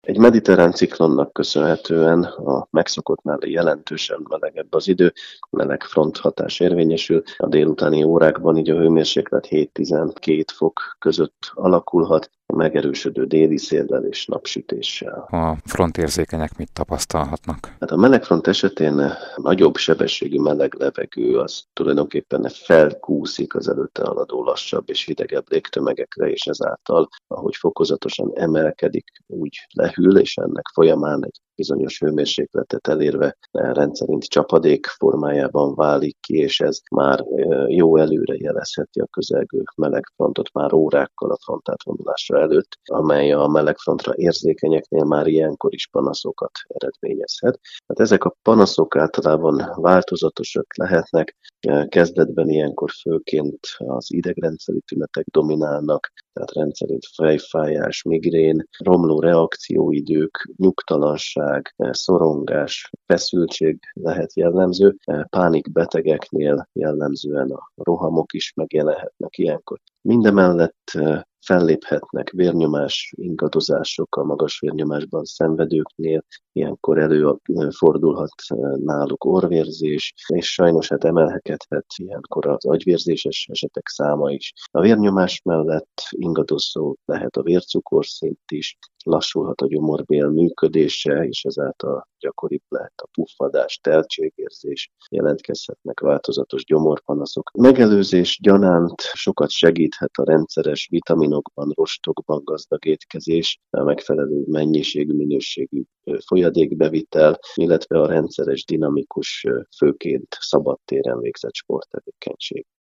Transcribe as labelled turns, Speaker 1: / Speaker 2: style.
Speaker 1: Egy mediterrán ciklonnak köszönhetően a megszokottnál jelentősen melegebb az idő, meleg front hatás érvényesül, a délutáni órákban így a hőmérséklet 7-12 fok között alakulhat, megerősödő déli széllel és napsütéssel.
Speaker 2: A frontérzékenyek mit tapasztalhatnak?
Speaker 1: Hát a melegfront esetén nagyobb sebességű meleg levegő az tulajdonképpen felkúszik az előtte haladó lassabb és hidegebb légtömegekre, és ezáltal, ahogy fokozatosan emelkedik, úgy lehűl, és ennek folyamán egy bizonyos hőmérsékletet elérve rendszerint csapadék formájában válik ki, és ez már jó előre jelezheti a közelgő melegfrontot már órákkal a frontátvonulásra előtt, amely a melegfrontra érzékenyeknél már ilyenkor is panaszokat eredményezhet. Hát ezek a panaszok általában változatosak lehetnek, kezdetben ilyenkor főként az idegrendszeri tünetek dominálnak, tehát rendszerint fejfájás, migrén, romló reakcióidők, nyugtalanság, szorongás, feszültség lehet jellemző. Pánikbetegeknél jellemzően a rohamok is megjelenhetnek ilyenkor. Mindemellett felléphetnek vérnyomás ingadozások a magas vérnyomásban szenvedőknél, ilyenkor előfordulhat náluk orrvérzés, és sajnos hát emelkedhet ilyenkor az agyvérzéses esetek száma is. A vérnyomás mellett ingadozó lehet a vércukorszint is, lassulhat a gyomorbél működése, és ezáltal gyakoribb lehet a puffadás, teltségérzés, jelentkezhetnek változatos gyomorpanaszok. Megelőzés gyanánt sokat segíthet a rendszeres vitaminokban, rostokban gazdag étkezés, a megfelelő mennyiségű, minőségű folyadékbevitel, illetve a rendszeres, dinamikus, főként szabadtéren végzett sporttevékenység.